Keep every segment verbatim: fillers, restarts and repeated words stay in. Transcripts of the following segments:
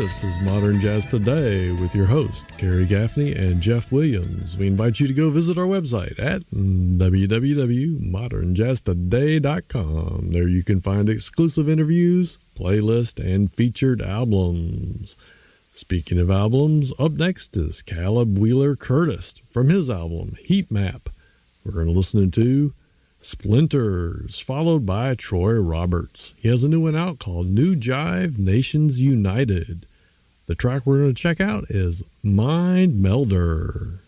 This is Modern Jazz Today with your host, Gary Gaffney and Jeff Williams. We invite you to go visit our website at w w w dot modern jazz today dot com. There you can find exclusive interviews, playlists, and featured albums. Speaking of albums, up next is Caleb Wheeler Curtis from his album Heat Map. We're going to listen to Splinters, followed by Troy Roberts. He has a new one out called New Jive Nations United. The track we're going to check out is Mind Melder.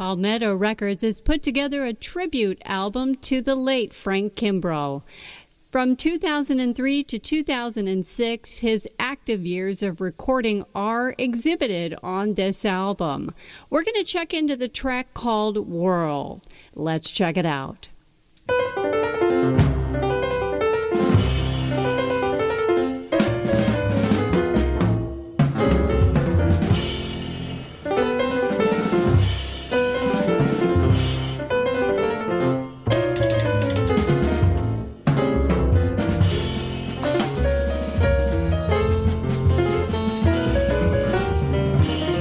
Palmetto Records has put together a tribute album to the late Frank Kimbrough. From two thousand three to two thousand six, his active years of recording are exhibited on this album. We're going to check into the track called Whirl. Let's check it out.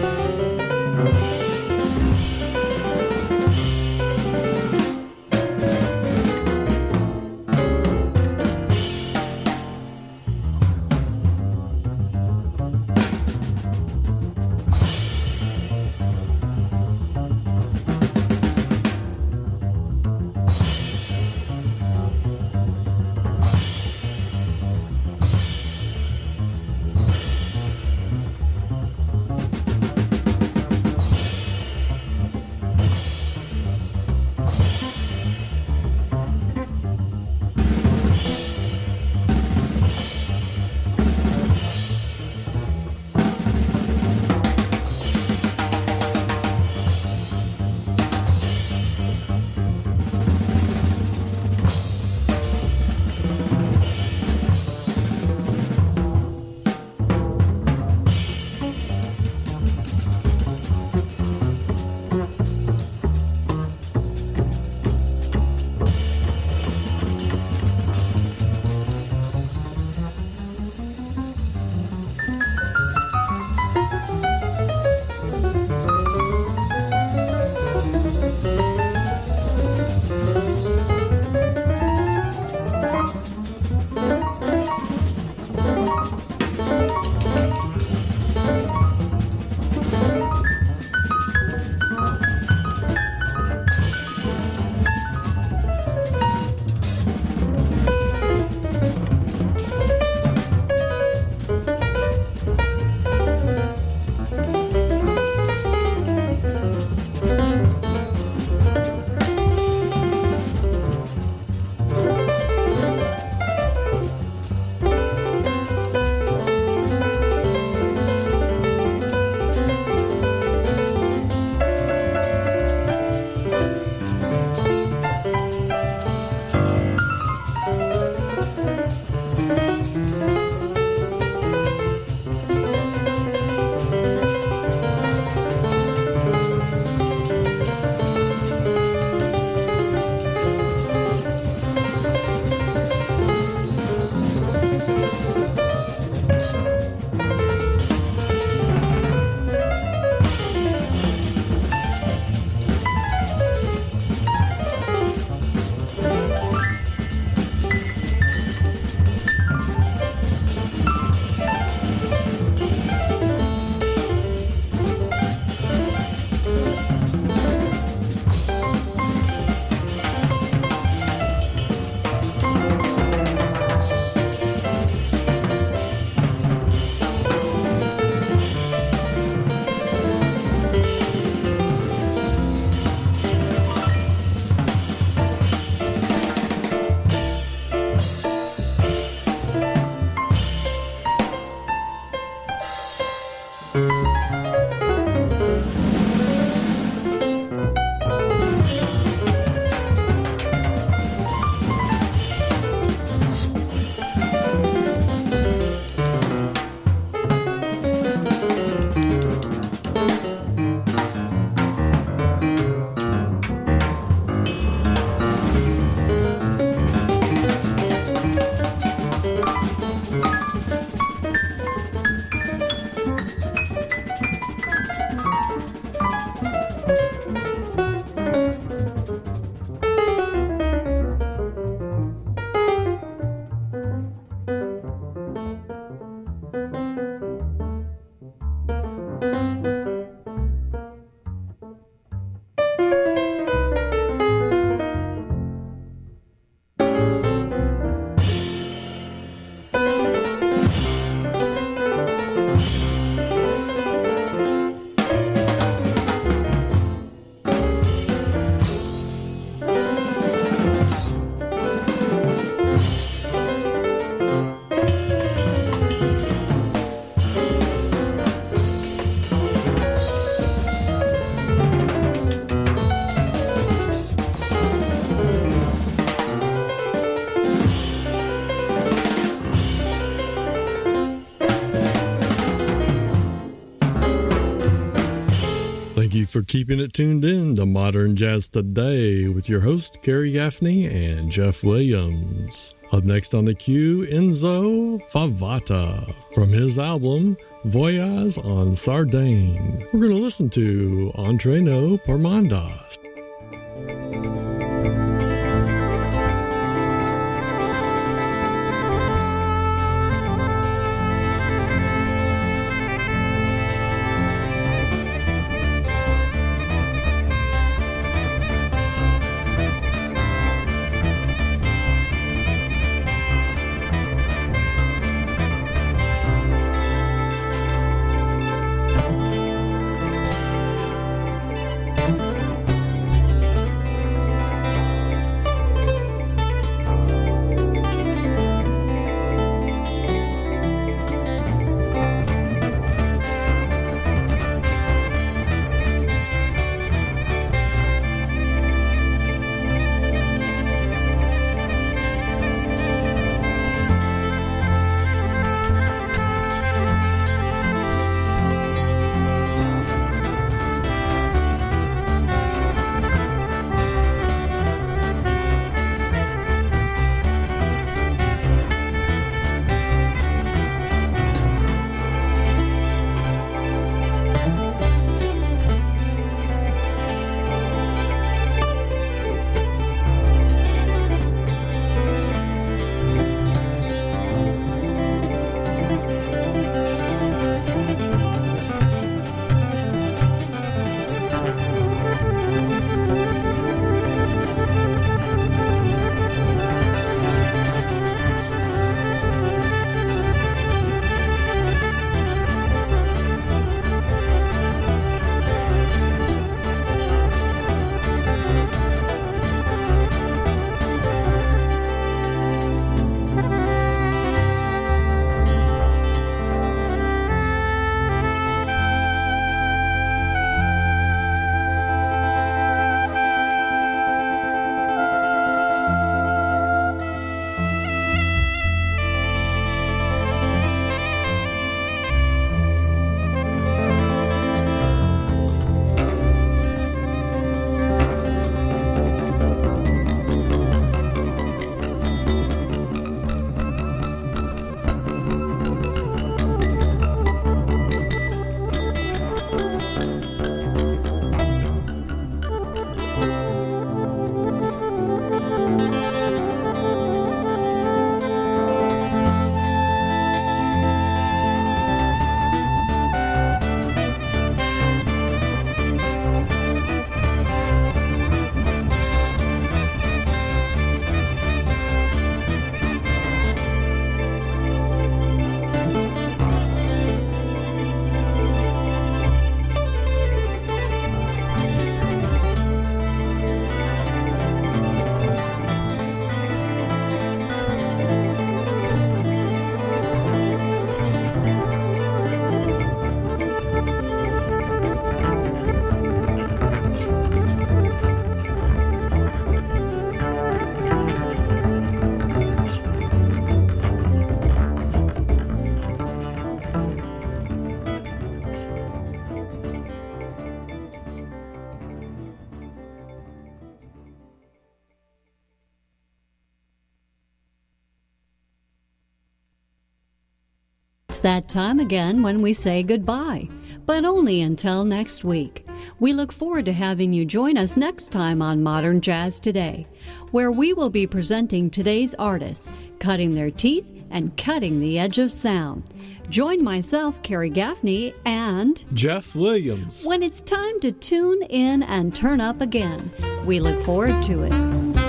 Thank for keeping it tuned in to Modern Jazz Today with your host, Gary Gaffney and Jeff Williams. Up next on the queue, Enzo Favata from his album Voyage en Sardaigne. We're going to listen to Entraîneur pour Mandas. It's that time again when we say goodbye, but only until next week. We look forward to having you join us next time on Modern Jazz Today, where we will be presenting today's artists, cutting their teeth and cutting the edge of sound. Join myself, Carrie Gaffney, and Jeff Williams when it's time to tune in and turn up again. We look forward to it.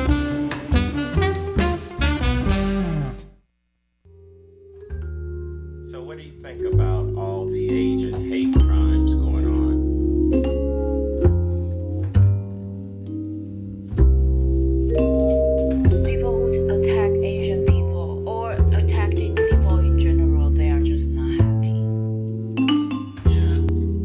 So what do you think about all the Asian hate crimes going on? People who attack Asian people or attacking people in general, they are just not happy. Yeah.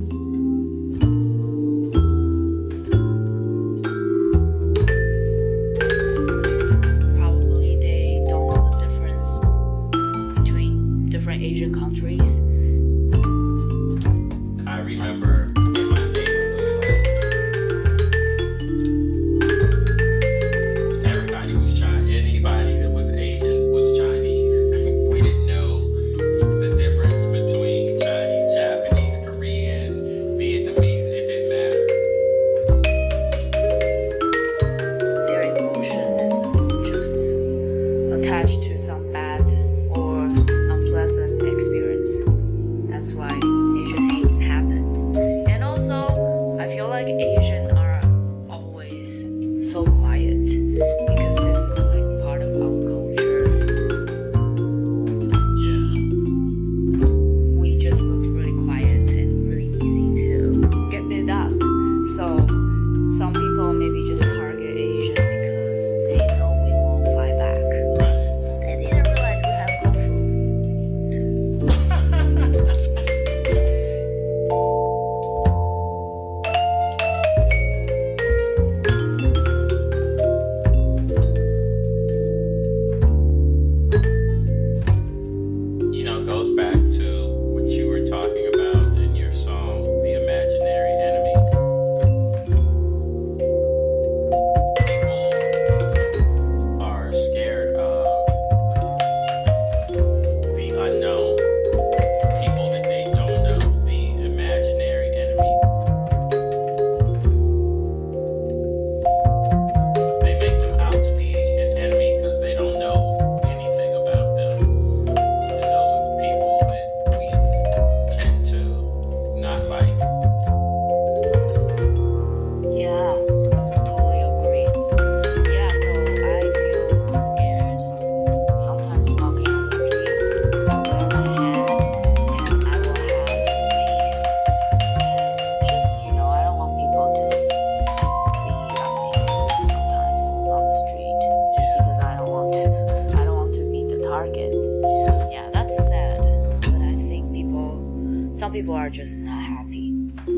Probably they don't know the difference between different Asian countries. I remember in my neighborhood, like, some people are just not happy.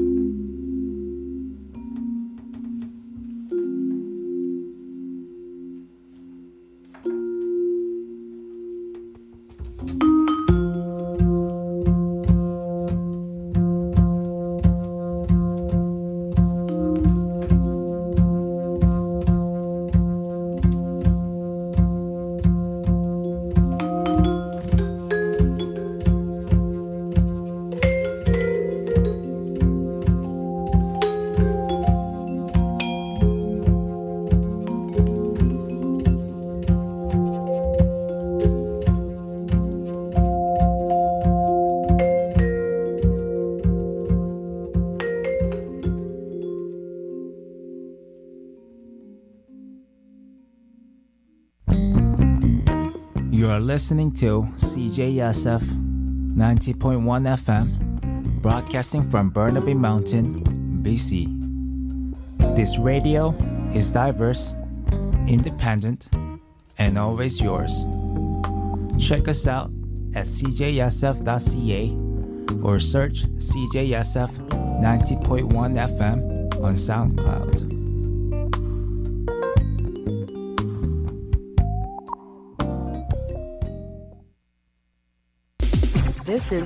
You are listening to C J S F ninety point one F M, broadcasting from Burnaby Mountain, B C. This radio is diverse, independent, and always yours. Check us out at c j s f dot c a or search C J S F ninety point one F M on SoundCloud. This is